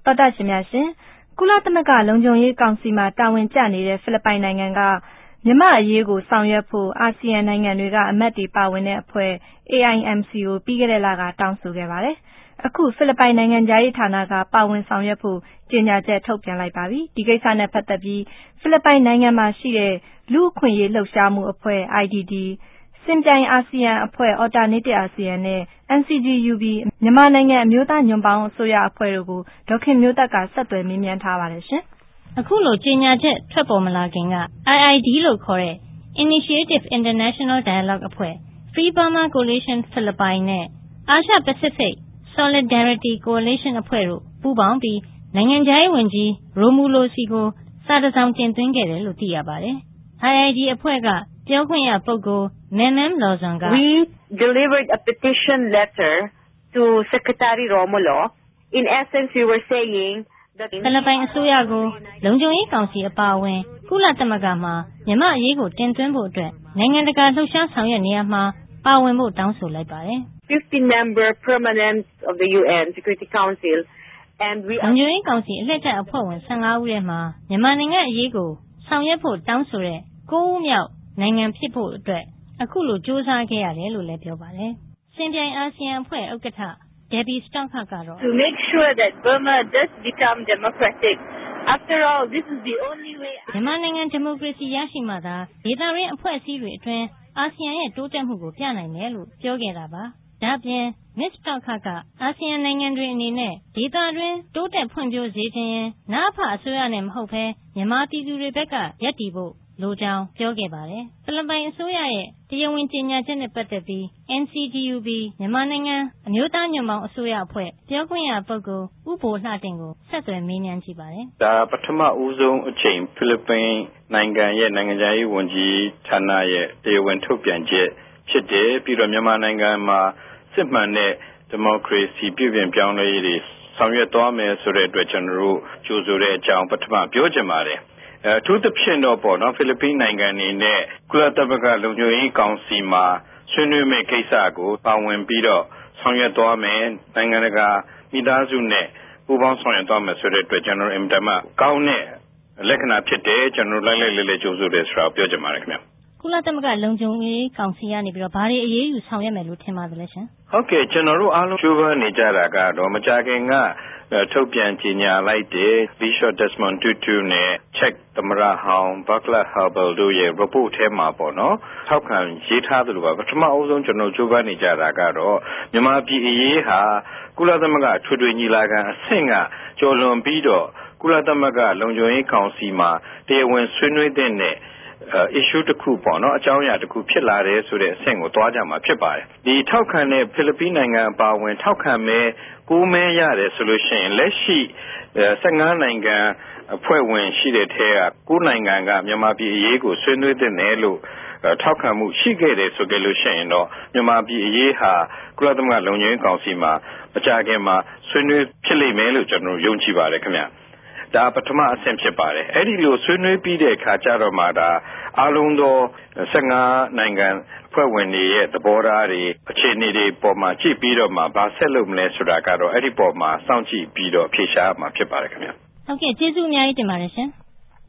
တော်တာရှင်များရှင်ကုလသမဂ္ဂလုံခြုံရေးကောင်စီမှာတာဝန်ကျနေတဲ့ဖိလစ်ပိုင်နိုင်ငံကမြန်မာအရေးကိုဆောင်ရွက်ဖို့အာဆီယံနိုင်ငံတွေကအမတ်တွေပါဝင်တဲ့အဖွဲ့ AIMC ကိုပြီးခဲ့တဲ့လကတောင်းဆိုခဲ့ပါတယ်။အခုဖိလစ်ပိုင်နိုင်ငံသားရေးဌာနကပါဝင်ဆောင်ရွက်ဖို့ကြေညာချက်ထုတ်ပြန်လိုက်ပါပြီ။ဒီကိစ္စနဲ့ပတ်သက်ပြီးဖိလစ်ပိုင်နိုင်ငံမှာရှိတဲ့လူ့အခွင့်အရေးလှုပ်ရှားမှုအဖွဲ့ IDD စင်ပြိုင်အာဆီယံအဖွဲ့ Alternative ASEAN နဲ့ NCGUB မြန်မာနိုင်ငံအမျိုးသားညွန့်ပေါင်းအစိုးရအဖွဲ့တို့ကိုဒေါခင်မျိုးသက်ကဆက်သွယ်မေးမြန်းထားပါတယ်ရှင်။အခုလိုကြေညာချက်ထွက်ပေါ်မလာခင်က IID လို့ခေါ်တဲ့ Initiative International Dialogue အဖွဲ့ Free Burma Coalition Philippines နဲ့ Asia Pacific Solidarity Coalition အဖွဲ့တို့ပူးပေါင်းပြီးနိုင်ငံခြားရေးဝန်ကြီး Romulo ဆီကိုစာတစ်စောင်တင်သွင်းခဲ့တယ်လို့သိရပါတယ်။ IID အဖွဲ့ကပြောခွင့်ရပုဂ္ဂိုလ် Mem Lawson က We delivered a petition letter to Secretary Romulo. In essence, we were saying that ဖိလစ်ပိုင်အစိုးရကိုလုံခြုံရေးကောင်စီအပါအဝင်ကုလသမဂ္ဂမှာမြန်မာအရေးကိုတင်သွင်းဖို့အတွက်နိုင်ငံတကာလှုပ်ရှားဆောင်ရွက်နေရမှာပါဝင်ဖို့တောင်းဆိုလိုက်ပါတယ်။ 50-member permanent of the UN Security Council and we လုံခြုံရေးကောင်စီအလှည့်ကျအဖွဲ့ဝင်15ဦးထဲမှာမြန်မာနိုင်ငံအရေးကိုဆောင်ရွက်ဖို့တောင်းဆိုတဲ့9ဦးမြောက်နိုင်ငံဖြစ်ဖို့အတွက်အခုလိုစ조사ခဲ့ရတယ်လို့လည်းပြောပါတယ်။စင်ပြိုင်အာဆီယံအဖွဲ့ဥက္ကဋ္ဌDebbie Stothard ကတော့ To make sure that Burma does become democratic. After all, this is the only way မြန်မာနိုင်ငံဒီမိုကရေစီရရှိမှသာဒေသတွင်းအဖွဲ့အစည်းတွေအတွင်းအာဆီယံရဲ့တိုးတက်မှုကိုပြနိုင်မယ်လို့ပြောခဲ့တာပါ။ဒါ့အပြင် Ms. Stothard ကအာဆီယံနိုင်ငံတွေအနေနဲ့ဒေသတွင်းတိုးတက်ဖွံ့ဖြိုးစေချင်ရင်နအဖအစိုးရနဲ့မဟုတ်ဘဲမြန်မာပြည်သူတွေဘက်ကရပ်တည်ဖို့လိုကြောင်းပြောခဲ့ပါတယ်။ဖိလစ်ပိုင်အစိုးရရဲ့တရားဝင်ကြေညာချက်နဲ့ပတ်သက်ပြီး NCGUB မြန်မာနိုင်ငံအမျိုးသားညွန့်ပေါင်းအစိုးရအဖွဲ့ပြောခွင့်ရပုဂ္ဂိုလ်ဦးဘိုလှတင့်ကိုဆက်သွယ်မေးမြန်းကြည့်ပါတယ်။ဒါပထမဦးဆုံးအချိန်ဖိလစ်ပိုင်နိုင်ငံရဲ့နိုင်ငံခြားရေးဝန်ကြီးဌာနရဲ့တရားဝင်ထုတ်ပြန်ချက်ဖြစ်တယ်ပြီးတော့မြန်မာနိုင်ငံမှာစစ်မှန်တဲ့ဒီမိုကရေစီပြုပြင်ပြောင်းလဲရေးတွေဆောင်ရွက်သွားမယ်ဆိုတဲ့အတွက်ကျွန်တော်တို့ကြိုဆိုတဲ့အကြောင်းပထမပြောချင်ပါတယ်အထူးသဖြင့်တော့ပေါ့နော်ဖိလစ်ပိုင်နိုင်ငံအနေနဲ့ကုလသမဂ္ဂလုံခြုံရေးကောင်စီမှာဆွေးနွေးမယ့်ကိစ္စကိုပါဝင်ပြီးတော့ဆောင်ရွက်သွားမယ်နိုင်ငံတကာမိသားစုနဲ့ပူးပေါင်းဆောင်ရွက်သွားမယ်ဆိုတဲ့အတွက်ကျွန်တော်တို့အင်တာမကောင်းတဲ့လက္ခဏာဖြစ်တယ်ကျွန်တော်လိုက်လိုက်လဲကြိုဆိုတယ်ဆိုတာပြောချင်ပါတယ်ခင်ဗျကုလသမဂ္ဂလုံခြုံရေးကောင်စီကနေပြီးတော့ဘာတွေအရေးယူဆောင်ရွက်မယ်လို့ထင်ပါသလဲရှင်ဟုတ်ကဲ့ကျွန်တော်တို့အားလုံးကြိုးပမ်းနေကြတာကတော့မကြာခင်ကထုတ်ပြန်ကြေညာလိုက်တဲ့ Bishop Desmond Tutu နဲ့ Czech သမ္မတဟောင်း Václav Havel တို့ရဲ့ report ထဲမှာပေါ့နော်ထောက်ခံရေးထားသလိုပါပထမအဦးဆုံးကျွန်တော်ကြိုးပမ်းနေကြတာကတော့မြန်မာပြည်အရေးဟာကုလသမဂ္ဂထွေထွေညီလာခံအဆင့်ကကျော်လွန်ပြီးတော့ကုလသမဂ္ဂလုံခြုံရေးကောင်စီမှာတရားဝင်ဆွေးနွေးတဲ့issue တစ်ခုပေါ့နော်အကြောင်းအရာတစ်ခုဖြစ်လာတယ်ဆိုတဲ့အဆင့်ကိုတွားကြမှာဖြစ်ပါတယ်ဒီထောက်ခံတဲ့ဖိလစ်ပိုင်နိုင်ငံအပါအဝင်ထောက်ခံမဲ့9မဲရတယ်ဆိုလို့ရှိရင်လက်ရှိ15နိုင်ငံအဖွဲ့ဝင်ရှိတဲ့ထဲက9နိုင်ငံကမြန်မာပြည်အရေးကိုဆွေးနွေးတဲ့လို့ထောက်ခံမှုရှိခဲ့တယ်ဆိုကြလို့ရှိရင်တော့မြန်မာပြည်အရေးဟာကုလသမဂ္ဂလုံခြုံရေးကောင်စီမှာမကြာခင်မှာဆွေးနွေးဖြစ်လိမ့်မယ်လို့ကျွန်တော်ယုံကြည်ပါတယ်ခင်ဗျဒါပထမအဆင့်ဖြစ်ပါတယ်အဲ့ဒီလိုဆွေးနွေးပြီးတဲ့အခါကျတော့မှဒါအားလုံးသော15နိုင်ငံဖွဲ့ဝင်တွေရဲ့သဘောထားတွေအခြေအနေတွေပေါ်မှာကြည့်ပြီးတော့မှဘာဆက်လုပ်မလဲဆိုတာကတော့အဲ့ဒီပေါ်မှာစောင့်ကြည့်ပြီးတော့ဖြေရှားမှာဖြစ်ပါတယ်ခင်ဗျဟုတ်ကဲ့ကျေးဇူးအများကြီးတင်ပါတယ်ရှင်